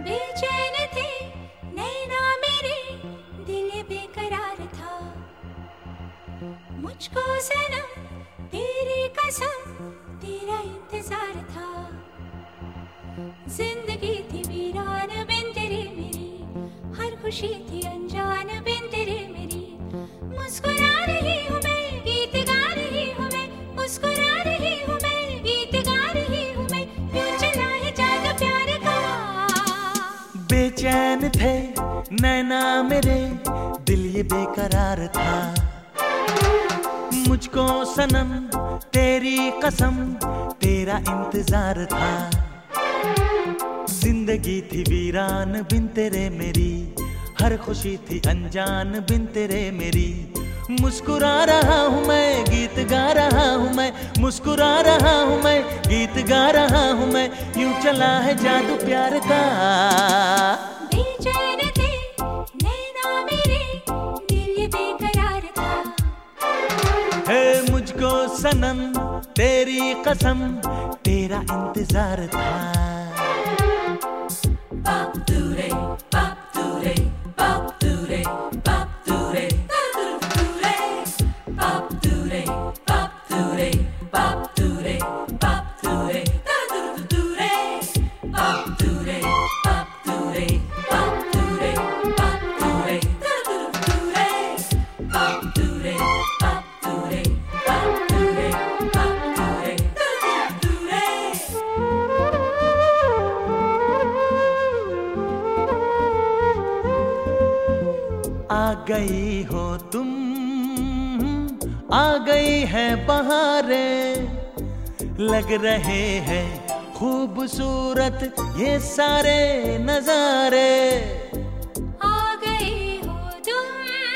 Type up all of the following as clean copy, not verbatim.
बेचैन थे नैना मेरे, दिल बेकरार था। मुझको सनम तेरी कसम, तेरा इंतजार था। जिंदगी थी वीरान बिन तेरे मेरी, हर खुशी थी अनजान बिन तेरे मेरी। मुस्कुरा रही हूँ मैं, गीत गा रही हूँ मैं, मुस्कुरा रही हूँ मैं, गीत गा रही हूँ मैं। यूं चला है जादू प्यार का। बेचैन थे नैना मेरे, दिल ये बेकरार था। मुझको सनम तेरी कसम, तेरा इंतजार था। जिंदगी थी वीरान बिन तेरे मेरी, हर खुशी थी अनजान बिन तेरे मेरी। मुस्कुरा रहा हूँ मैं, गीत गा रहा हूँ मैं, मुस्कुरा रहा हूँ मैं, गीत गा रहा हूँ मैं। यूं चला है जादू प्यार का। बेचैन थे नैना मेरे, दिल बेकरार था। है मुझको सनम तेरी कसम, तेरा इंतजार था। आ गई हो तुम, आ गई है बहारें, लग रहे हैं खूबसूरत ये सारे नजारे। आ गई हो तुम,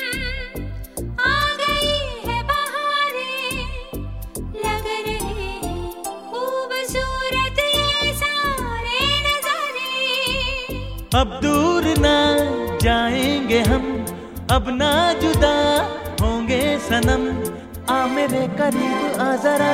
आ गई है बहारें, लग रहे हैं खूबसूरत ये सारे नजारे। अब दूर ना जाएंगे हम, अब ना जुदा होंगे सनम। आ मेरे करीब आ जरा।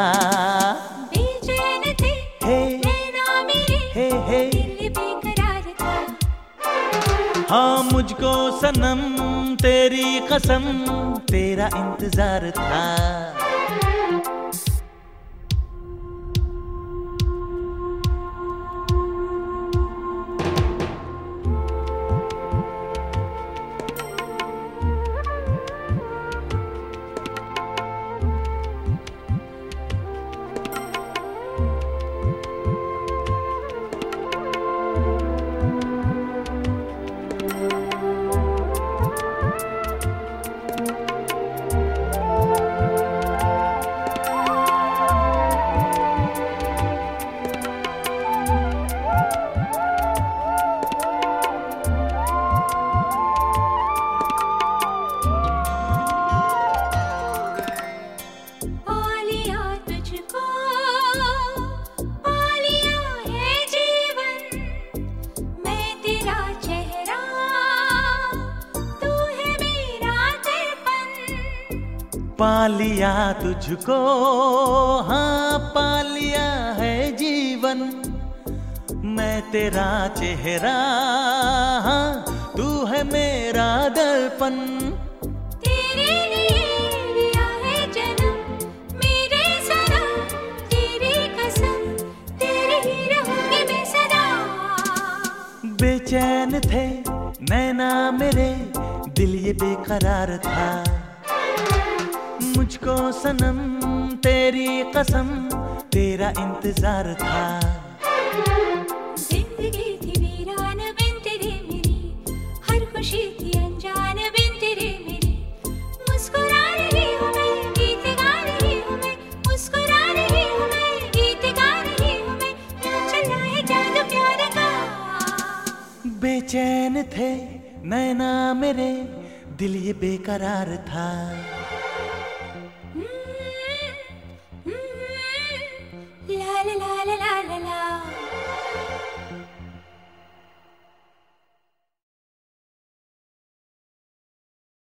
बेचैन थे नैना मेरे, दिल बेकरार था। हाँ मुझको सनम तेरी कसम, तेरा इंतजार था। पा लिया तुझको, हाँ पा लिया है जीवन। मैं तेरा चेहरा, हाँ तू है मेरा दर्पण। तेरे लिए लिया है जन्म, मेरे सनम तेरी कसम, तेरे ही रहूंगी मैं सदा। बेचैन थे नैना मेरे, दिल ये बेकरार था। मुझको सनम तेरी कसम, तेरा इंतजार था। जिंदगी थी वीरान बिन तेरे मेरी, हर खुशी थी अनजान बिन तेरे मेरी। मुस्कुरा रही हूँ मैं, गीत गा रही हूँ मैं, मुस्कुरा रही हूँ मैं, गीत गा रही हूँ मैं। यूं चला है जादू प्यार का। बेचैन थे नैना मेरे, दिल ये बेकरार था। La la la la la la la.